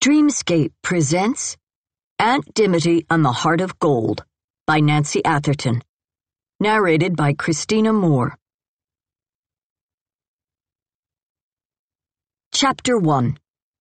Dreamscape presents Aunt Dimity and the Heart of Gold by Nancy Atherton. Narrated by Christina Moore. Chapter 1.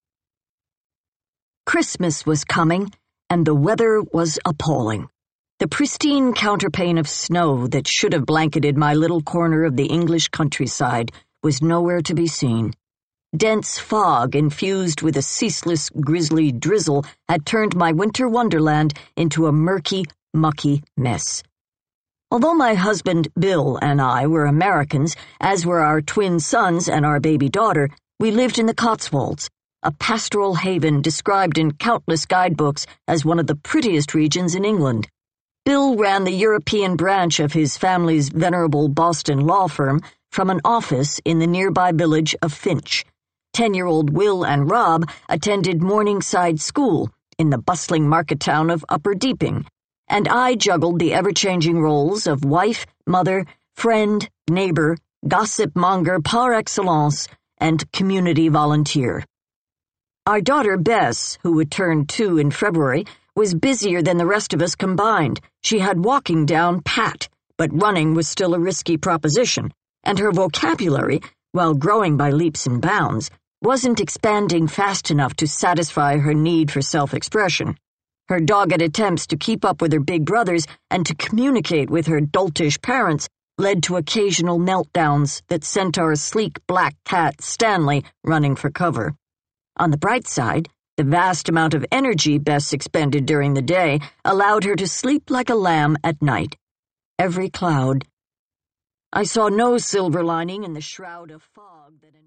Christmas was coming, and the weather was appalling. The pristine counterpane of snow that should have blanketed my little corner of the English countryside was nowhere to be seen. Dense fog infused with a ceaseless, grisly drizzle had turned my winter wonderland into a murky, mucky mess. Although my husband, Bill, and I were Americans, as were our twin sons and our baby daughter, we lived in the Cotswolds, a pastoral haven described in countless guidebooks as one of the prettiest regions in England. Bill ran the European branch of his family's venerable Boston law firm from an office in the nearby village of Finch. 10-year-old Will and Rob attended Morningside School in the bustling market town of Upper Deeping, and I juggled the ever-changing roles of wife, mother, friend, neighbor, gossip monger par excellence, and community volunteer. Our daughter Bess, who would turn 2 in February, was busier than the rest of us combined. She had walking down pat, but running was still a risky proposition, and her vocabulary, while growing by leaps and bounds, wasn't expanding fast enough to satisfy her need for self-expression. Her dogged attempts to keep up with her big brothers and to communicate with her doltish parents led to occasional meltdowns that sent our sleek black cat Stanley running for cover. On the bright side, the vast amount of energy Bess expended during the day allowed her to sleep like a lamb at night. I saw no silver lining in the shroud of fog that